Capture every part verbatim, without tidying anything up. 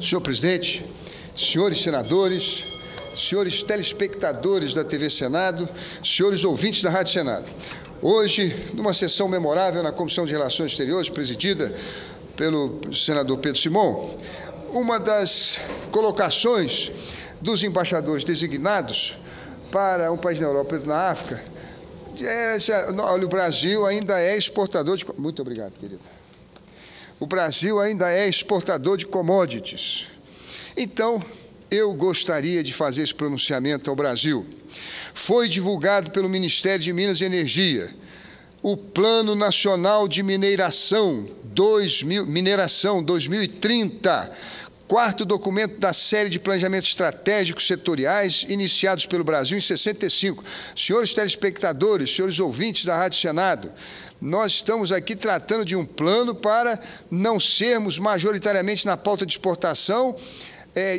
Senhor presidente, senhores senadores, senhores telespectadores da T V Senado, senhores ouvintes da Rádio Senado. Hoje, numa sessão memorável na Comissão de Relações Exteriores, presidida pelo senador Pedro Simon, uma das colocações dos embaixadores designados para um país na Europa e na África, é, olha, o Brasil ainda é exportador de... Muito obrigado, querida. O Brasil ainda é exportador de commodities. Então, eu gostaria de fazer esse pronunciamento ao Brasil. Foi divulgado pelo Ministério de Minas e Energia o Plano Nacional de Mineração, dois mil, Mineração dois mil e trinta, quarto documento da série de planejamentos estratégicos setoriais iniciados pelo Brasil em sessenta e cinco. Senhores telespectadores, senhores ouvintes da Rádio Senado, nós estamos aqui tratando de um plano para não sermos majoritariamente na pauta de exportação, é,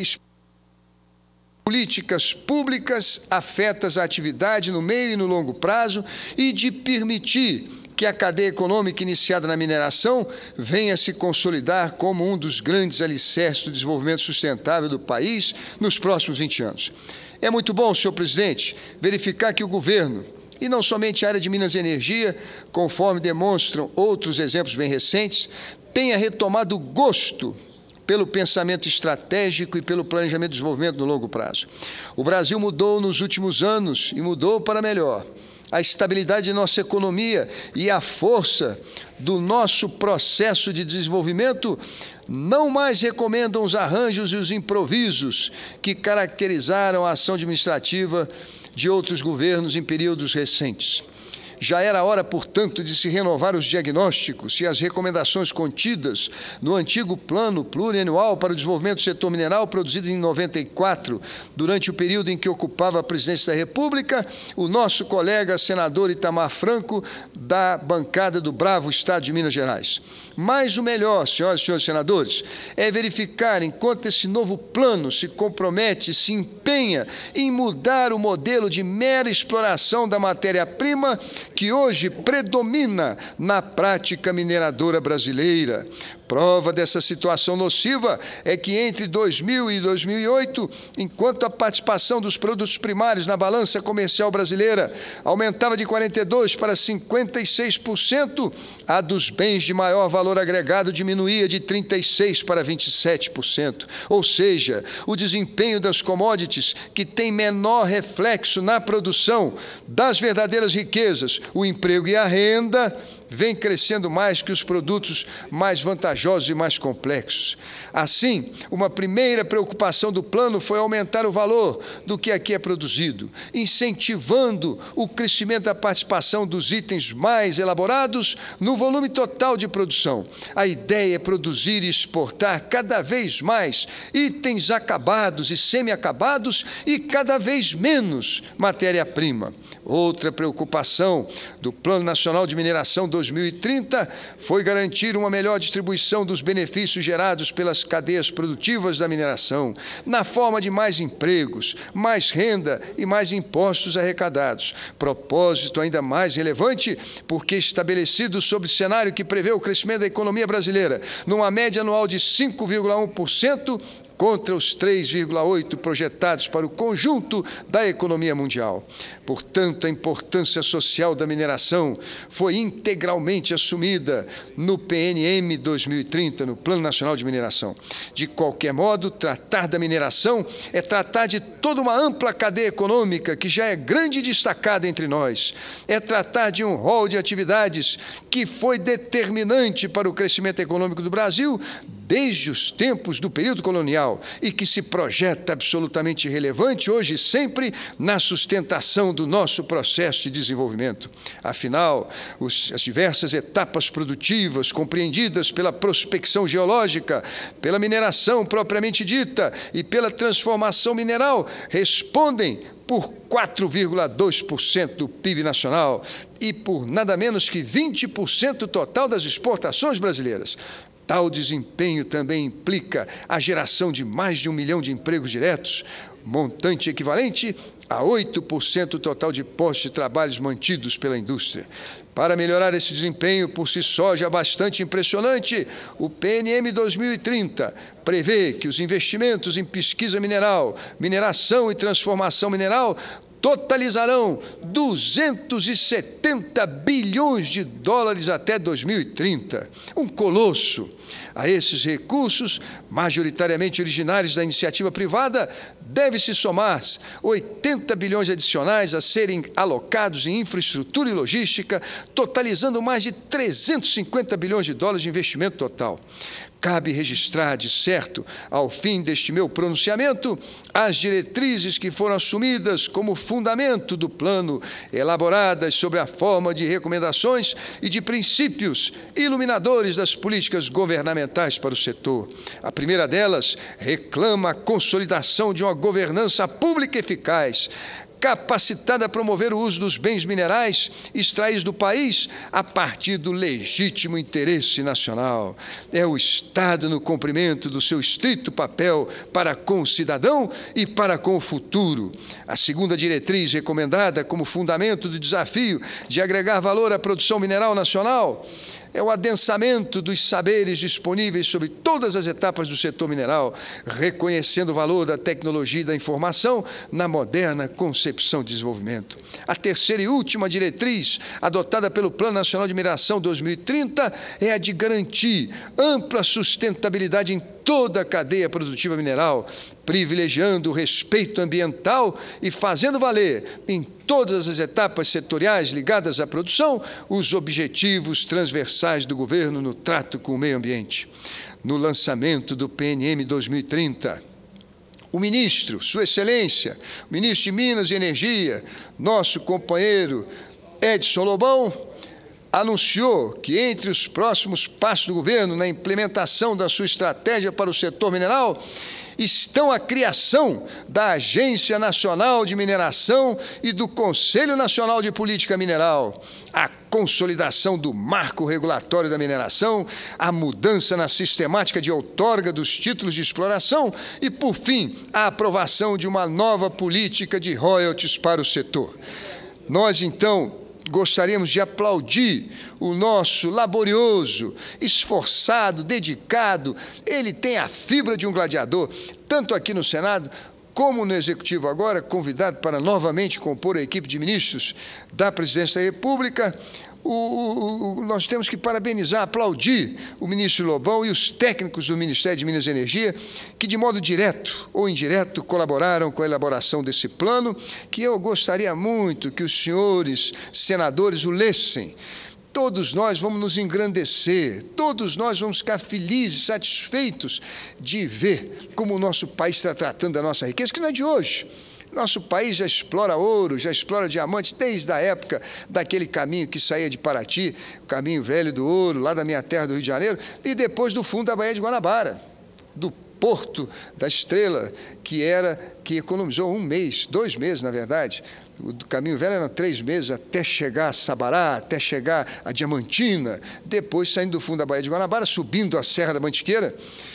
políticas públicas afetas à atividade no meio e no longo prazo e de permitir que a cadeia econômica iniciada na mineração venha se consolidar como um dos grandes alicerces do desenvolvimento sustentável do país nos próximos vinte anos. É muito bom, senhor presidente, verificar que o governo, e não somente a área de Minas e Energia, conforme demonstram outros exemplos bem recentes, tenha retomado gosto pelo pensamento estratégico e pelo planejamento de desenvolvimento no longo prazo. O Brasil mudou nos últimos anos e mudou para melhor. A estabilidade de nossa economia e a força do nosso processo de desenvolvimento não mais recomendam os arranjos e os improvisos que caracterizaram a ação administrativa de outros governos em períodos recentes. Já era hora, portanto, de se renovar os diagnósticos e as recomendações contidas no antigo Plano Plurianual para o Desenvolvimento do Setor Mineral, produzido em noventa e quatro, durante o período em que ocupava a presidência da República, o nosso colega senador Itamar Franco, da bancada do bravo Estado de Minas Gerais. Mas o melhor, senhoras e senhores senadores, é verificar, enquanto esse novo plano se compromete, se empenha em mudar o modelo de mera exploração da matéria-prima que hoje predomina na prática mineradora brasileira. Prova dessa situação nociva é que entre dois mil e dois mil e oito, enquanto a participação dos produtos primários na balança comercial brasileira aumentava de quarenta e dois por cento para cinquenta e seis por cento, a dos bens de maior valor agregado diminuía de trinta e seis por cento para vinte e sete por cento. Ou seja, o desempenho das commodities, que tem menor reflexo na produção das verdadeiras riquezas, o emprego e a renda, vem crescendo mais que os produtos mais vantajosos e mais complexos. Assim, uma primeira preocupação do plano foi aumentar o valor do que aqui é produzido, incentivando o crescimento da participação dos itens mais elaborados no volume total de produção. A ideia é produzir e exportar cada vez mais itens acabados e semi-acabados e cada vez menos matéria-prima. Outra preocupação do Plano Nacional de Mineração dois mil e trinta foi garantir uma melhor distribuição dos benefícios gerados pelas cadeias produtivas da mineração, na forma de mais empregos, mais renda e mais impostos arrecadados. Propósito ainda mais relevante, porque estabelecido sob o cenário que prevê o crescimento da economia brasileira, numa média anual de cinco vírgula um por cento, contra os três vírgula oito por cento projetados para o conjunto da economia mundial. Portanto, a importância social da mineração foi integralmente assumida no P N M dois mil e trinta, no Plano Nacional de Mineração. De qualquer modo, tratar da mineração é tratar de toda uma ampla cadeia econômica que já é grande e destacada entre nós. É tratar de um rol de atividades que foi determinante para o crescimento econômico do Brasil desde os tempos do período colonial e que se projeta absolutamente relevante hoje e sempre na sustentação do nosso processo de desenvolvimento. Afinal, os, as diversas etapas produtivas compreendidas pela prospecção geológica, pela mineração propriamente dita e pela transformação mineral respondem por quatro vírgula dois por cento do P I B nacional e por nada menos que vinte por cento total das exportações brasileiras. Tal desempenho também implica a geração de mais de um milhão de empregos diretos, montante equivalente a oito por cento do total de postos de trabalho mantidos pela indústria. Para melhorar esse desempenho por si só já bastante impressionante, o P N M dois mil e trinta prevê que os investimentos em pesquisa mineral, mineração e transformação mineral totalizarão duzentos e setenta bilhões de dólares até dois mil e trinta. Um colosso. A esses recursos, majoritariamente originários da iniciativa privada, deve-se somar oitenta bilhões adicionais a serem alocados em infraestrutura e logística, totalizando mais de trezentos e cinquenta bilhões de dólares de investimento total. Cabe registrar, de certo, ao fim deste meu pronunciamento, as diretrizes que foram assumidas como fundamento do plano, elaboradas sobre a forma de recomendações e de princípios iluminadores das políticas governamentais para o setor. A primeira delas reclama a consolidação de uma governança pública eficaz, capacitada a promover o uso dos bens minerais extraídos do país a partir do legítimo interesse nacional. É o Estado no cumprimento do seu estrito papel para com o cidadão e para com o futuro. A segunda diretriz recomendada como fundamento do desafio de agregar valor à produção mineral nacional é o adensamento dos saberes disponíveis sobre todas as etapas do setor mineral, reconhecendo o valor da tecnologia e da informação na moderna concepção de desenvolvimento. A terceira e última diretriz, adotada pelo Plano Nacional de Mineração dois mil e trinta, é a de garantir ampla sustentabilidade em toda a cadeia produtiva mineral, privilegiando o respeito ambiental e fazendo valer, em todas as etapas setoriais ligadas à produção, os objetivos transversais do governo no trato com o meio ambiente. No lançamento do P N M dois mil e trinta, o ministro, Sua Excelência, o ministro de Minas e Energia, nosso companheiro Edson Lobão, anunciou que, entre os próximos passos do governo na implementação da sua estratégia para o setor mineral, estão a criação da Agência Nacional de Mineração e do Conselho Nacional de Política Mineral, a consolidação do marco regulatório da mineração, a mudança na sistemática de outorga dos títulos de exploração e, por fim, a aprovação de uma nova política de royalties para o setor. Nós, então, gostaríamos de aplaudir o nosso laborioso, esforçado, dedicado. Ele tem a fibra de um gladiador, tanto aqui no Senado como no Executivo agora, convidado para novamente compor a equipe de ministros da Presidência da República. O, o, o, nós temos que parabenizar, aplaudir o ministro Lobão e os técnicos do Ministério de Minas e Energia, que de modo direto ou indireto colaboraram com a elaboração desse plano, que eu gostaria muito que os senhores senadores o lessem. Todos nós vamos nos engrandecer, todos nós vamos ficar felizes, satisfeitos de ver como o nosso país está tratando da nossa riqueza, que não é de hoje. Nosso país já explora ouro, já explora diamante, desde a época daquele caminho que saía de Paraty, o caminho velho do ouro, lá da minha terra do Rio de Janeiro, e depois do fundo da Baía de Guanabara, do Porto da Estrela, que era que economizou um mês, dois meses, na verdade. O caminho velho eram três meses até chegar a Sabará, até chegar a Diamantina, depois saindo do fundo da Baía de Guanabara, subindo a Serra da Mantiqueira,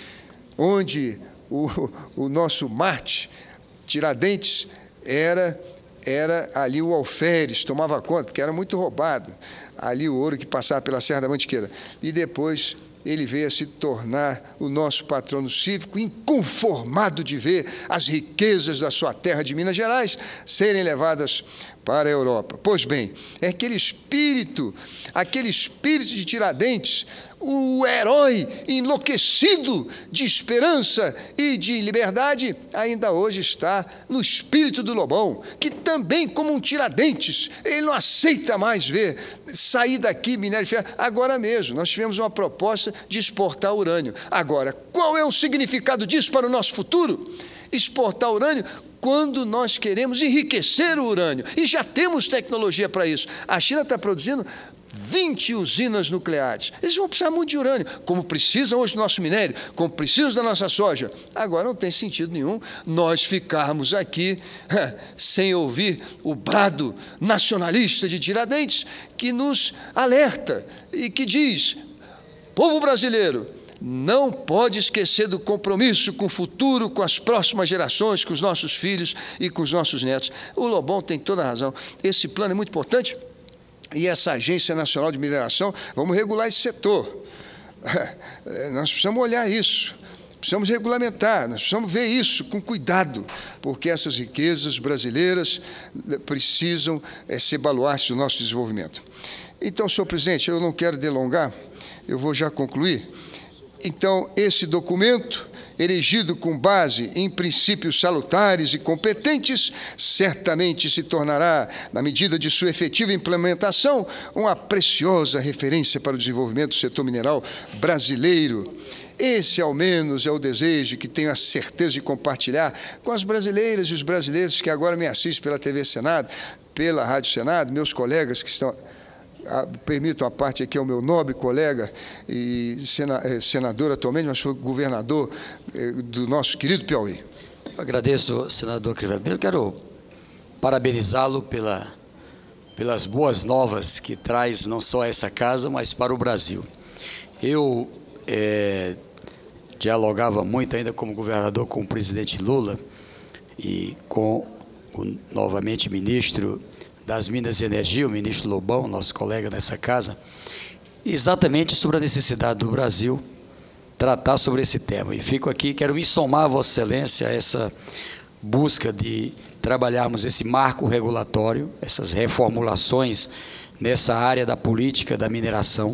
onde o, o nosso Marte, Tiradentes, era, era ali o alferes, tomava conta, porque era muito roubado, ali o ouro que passava pela Serra da Mantiqueira. E depois ele veio a se tornar o nosso patrono cívico, inconformado de ver as riquezas da sua terra de Minas Gerais serem levadas para a Europa. Pois bem, é aquele espírito, aquele espírito de Tiradentes, o herói enlouquecido de esperança e de liberdade, ainda hoje está no espírito do Lobão, que também, como um Tiradentes, ele não aceita mais ver sair daqui minério de ferro. Agora mesmo, nós tivemos uma proposta de exportar urânio. Agora, qual é o significado disso para o nosso futuro? Exportar urânio quando nós queremos enriquecer o urânio, e já temos tecnologia para isso. A China está produzindo vinte usinas nucleares. Eles vão precisar muito de urânio, como precisam hoje do nosso minério, como precisam da nossa soja. Agora não tem sentido nenhum nós ficarmos aqui sem ouvir o brado nacionalista de Tiradentes, que nos alerta e que diz: povo brasileiro, não pode esquecer do compromisso com o futuro, com as próximas gerações, com os nossos filhos e com os nossos netos. O Lobão tem toda a razão. Esse plano é muito importante. E essa Agência Nacional de Mineração, vamos regular esse setor. Nós precisamos olhar isso. Precisamos regulamentar, nós precisamos ver isso com cuidado, porque essas riquezas brasileiras precisam é, ser baluartes do nosso desenvolvimento. Então, senhor presidente, eu não quero delongar, eu vou já concluir. Então, esse documento, erigido com base em princípios salutares e competentes, certamente se tornará, na medida de sua efetiva implementação, uma preciosa referência para o desenvolvimento do setor mineral brasileiro. Esse, ao menos, é o desejo que tenho a certeza de compartilhar com as brasileiras e os brasileiros que agora me assistem pela T V Senado, pela Rádio Senado, meus colegas que estão... Ah, permitam a parte aqui ao meu nobre colega e sena, eh, senador atualmente, mas foi governador eh, do nosso querido Piauí. Eu agradeço, senador Crivella. Eu quero parabenizá-lo pela, pelas boas novas que traz não só a essa casa, mas para o Brasil. Eu é, dialogava muito ainda como governador com o presidente Lula e com o novamente ministro das Minas e Energia, o ministro Lobão, nosso colega nessa casa, exatamente sobre a necessidade do Brasil tratar sobre esse tema. E fico aqui, quero me somar a Vossa Excelência a essa busca de trabalharmos esse marco regulatório, essas reformulações nessa área da política da mineração.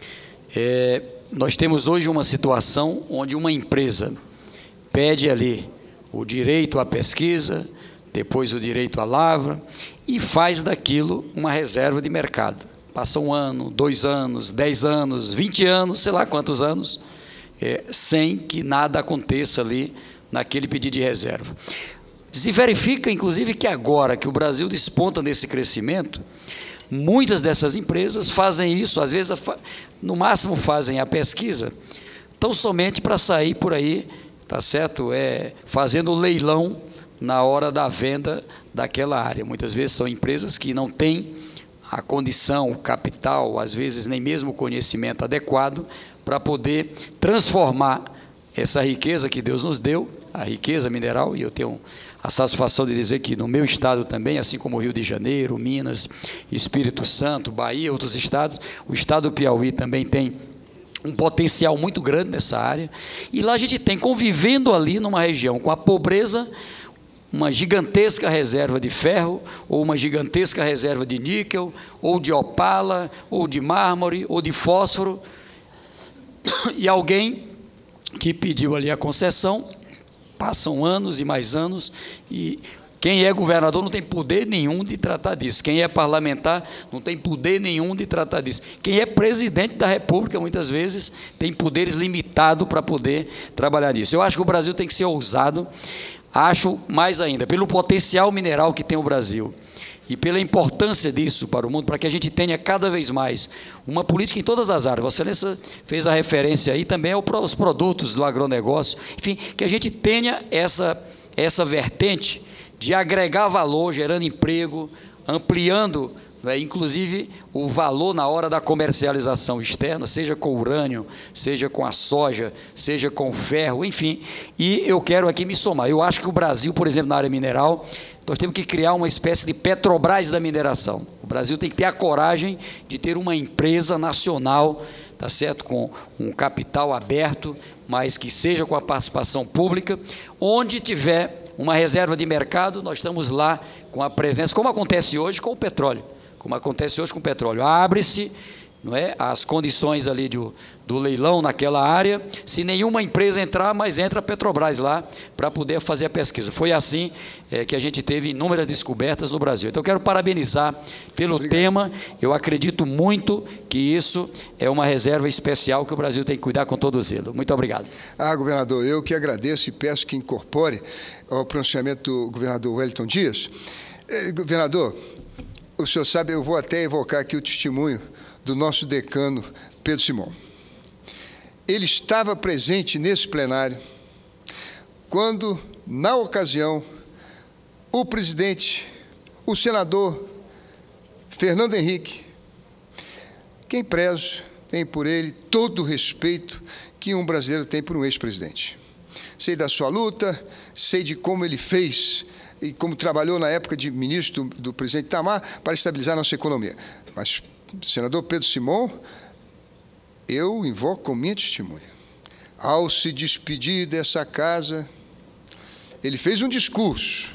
É, nós temos hoje uma situação onde uma empresa pede ali o direito à pesquisa, depois o direito à lavra, e faz daquilo uma reserva de mercado. Passa um ano, dois anos, dez anos, vinte anos, sei lá quantos anos, é, sem que nada aconteça ali naquele pedido de reserva. Se verifica, inclusive, que agora que o Brasil desponta nesse crescimento, muitas dessas empresas fazem isso, às vezes, no máximo fazem a pesquisa, tão somente para sair por aí, tá certo? É, fazendo leilão na hora da venda daquela área. Muitas vezes são empresas que não têm a condição, o capital, às vezes nem mesmo o conhecimento adequado para poder transformar essa riqueza que Deus nos deu, a riqueza mineral, e eu tenho a satisfação de dizer que no meu estado também, assim como o Rio de Janeiro, Minas, Espírito Santo, Bahia, outros estados, o estado do Piauí também tem um potencial muito grande nessa área, e lá a gente tem, convivendo ali numa região com a pobreza, uma gigantesca reserva de ferro, ou uma gigantesca reserva de níquel, ou de opala, ou de mármore, ou de fósforo, e alguém que pediu ali a concessão, passam anos e mais anos, e quem é governador não tem poder nenhum de tratar disso, quem é parlamentar não tem poder nenhum de tratar disso, quem é presidente da República, muitas vezes, tem poderes limitados para poder trabalhar nisso. Eu acho que o Brasil tem que ser ousado. Acho, mais ainda, pelo potencial mineral que tem o Brasil e pela importância disso para o mundo, para que a gente tenha cada vez mais uma política em todas as áreas. Vossa Excelência fez a referência aí também aos produtos do agronegócio, enfim, que a gente tenha essa, essa vertente de agregar valor, gerando emprego, ampliando, né, inclusive o valor na hora da comercialização externa, seja com urânio, seja com a soja, seja com ferro, enfim. E eu quero aqui me somar. Eu acho que o Brasil, por exemplo, na área mineral, nós temos que criar uma espécie de Petrobras da mineração. O Brasil tem que ter a coragem de ter uma empresa nacional, tá certo, com um capital aberto, mas que seja com a participação pública, onde tiver uma reserva de mercado, nós estamos lá com a presença, como acontece hoje com o petróleo. Como acontece hoje com o petróleo, abre-se, não é, as condições ali do, do leilão naquela área, se nenhuma empresa entrar, mas entra a Petrobras lá para poder fazer a pesquisa. Foi assim é, que a gente teve inúmeras descobertas no Brasil. Então, eu quero parabenizar pelo Obrigado. tema, eu acredito muito que isso é uma reserva especial que o Brasil tem que cuidar com todo zelo. Muito obrigado. Ah, governador, eu que agradeço e peço que incorpore ao pronunciamento do governador Wellington Dias. Eh, governador, o senhor sabe, eu vou até evocar aqui o testemunho do nosso decano, Pedro Simão. Ele estava presente nesse plenário quando, na ocasião, o presidente, o senador Fernando Henrique, quem prezo, tenho por ele todo o respeito que um brasileiro tem por um ex-presidente. Sei da sua luta, sei de como ele fez e como trabalhou na época de ministro do, do presidente Itamar para estabilizar a nossa economia. Mas, senador Pedro Simon, eu invoco como minha testemunha. Ao se despedir dessa casa, ele fez um discurso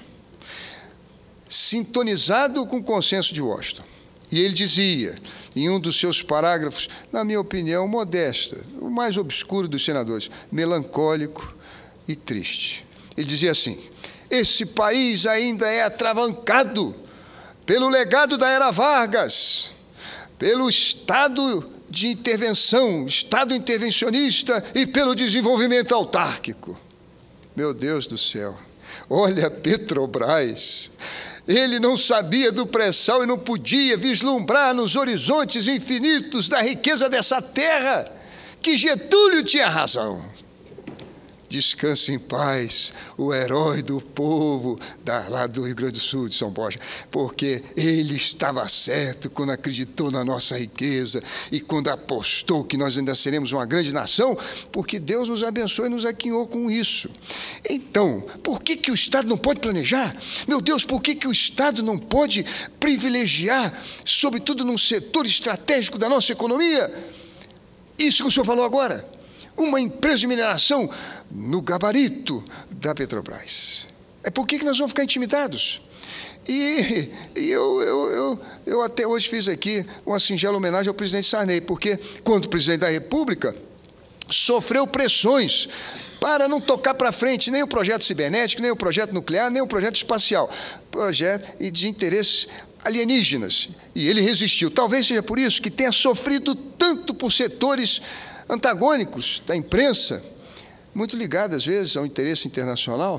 sintonizado com o consenso de Washington. E ele dizia, em um dos seus parágrafos, na minha opinião, modesta, o mais obscuro dos senadores, melancólico e triste. Ele dizia assim: esse país ainda é atravancado pelo legado da era Vargas, pelo Estado de intervenção, Estado intervencionista e pelo desenvolvimento autárquico. Meu Deus do céu, olha Petrobras. Ele não sabia do pré-sal e não podia vislumbrar nos horizontes infinitos da riqueza dessa terra, que Getúlio tinha razão. Descanse em paz, o herói do povo da, lá do Rio Grande do Sul, de São Borja, porque ele estava certo quando acreditou na nossa riqueza e quando apostou que nós ainda seremos uma grande nação, porque Deus nos abençoou e nos aquinhou com isso. Então, por que, que o Estado não pode planejar? Meu Deus, por que, que o Estado não pode privilegiar, sobretudo num setor estratégico da nossa economia? Isso que o senhor falou agora, uma empresa de mineração no gabarito da Petrobras. É por que nós vamos ficar intimidados? E, e eu, eu, eu, eu até hoje fiz aqui uma singela homenagem ao presidente Sarney, porque quando o presidente da República sofreu pressões para não tocar para frente nem o projeto cibernético, nem o projeto nuclear, nem o projeto espacial, projeto de interesses alienígenas, e ele resistiu. Talvez seja por isso que tenha sofrido tanto por setores antagônicos da imprensa, muito ligado, às vezes, ao interesse internacional.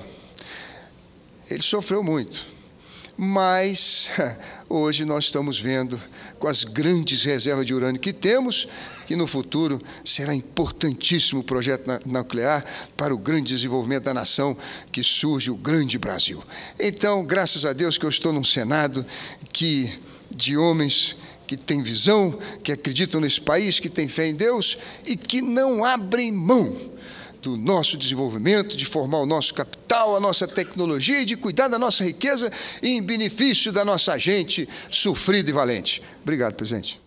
Ele sofreu muito. Mas, hoje, nós estamos vendo, com as grandes reservas de urânio que temos, que no futuro será importantíssimo o projeto nuclear para o grande desenvolvimento da nação, que surge o grande Brasil. Então, graças a Deus que eu estou num Senado que, de homens que têm visão, que acreditam nesse país, que têm fé em Deus e que não abrem mão do nosso desenvolvimento, de formar o nosso capital, a nossa tecnologia e de cuidar da nossa riqueza em benefício da nossa gente sofrida e valente. Obrigado, presidente.